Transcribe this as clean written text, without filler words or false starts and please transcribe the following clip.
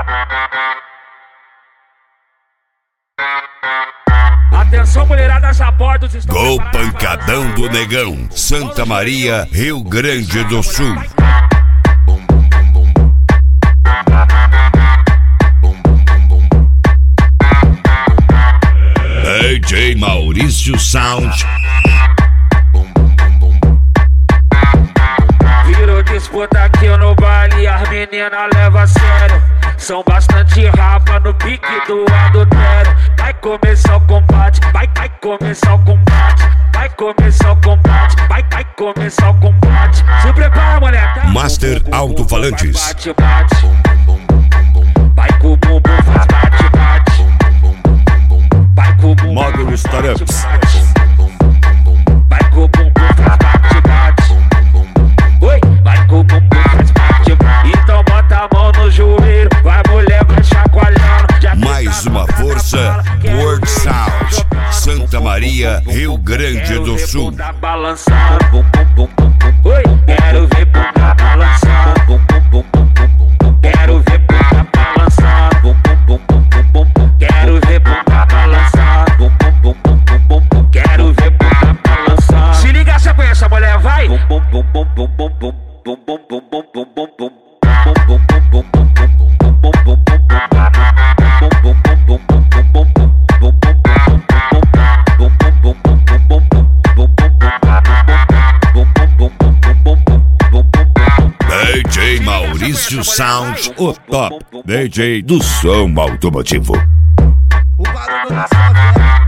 Atenção, mulherada, já bordos estão Gol Pancadão do Negão, Santa Maria, Rio Grande do Sul. DJ Maurício Sound. Virou disputa aqui no baile, as meninas levam a sério. São bastante rapa no pique do adultério. Vai começar o combate, vai começar o combate. Vai começar o combate, vai começar o combate. Se prepara, mulher, tá? Master Alto-Falantes. Bate, bate. Vai com o bumbum, faz bate, bate. Vai com o bumbum, Módulo Startups. vai com o bumbum, faz bate, bate. Oi, vai com o bumbum, faz bate, bate. Então bota a mão no joelho, vai mulher, vai chacoalhando. Mais uma força, World Sound, Santa Maria, Rio Grande do Sul. Tá balançando, bum bum bum bum bum. Oi, quero ver bunda balançando, bum bum bum bum bum bum. Quero ver bunda balançando, bum bum bum bum bum bum. Quero ver bunda balançando, bum bum bum bum bum bum. Quero ver bunda balançando. Se liga, você conhece a mulher, vai. Bum bum bum bum bum bum bum. Bum bum bum bum bum bum bum. Bum bum bum bum bum bum bum bum bum bum. DJ Maurício Sound, o top DJ do som automotivo. O barulho da sua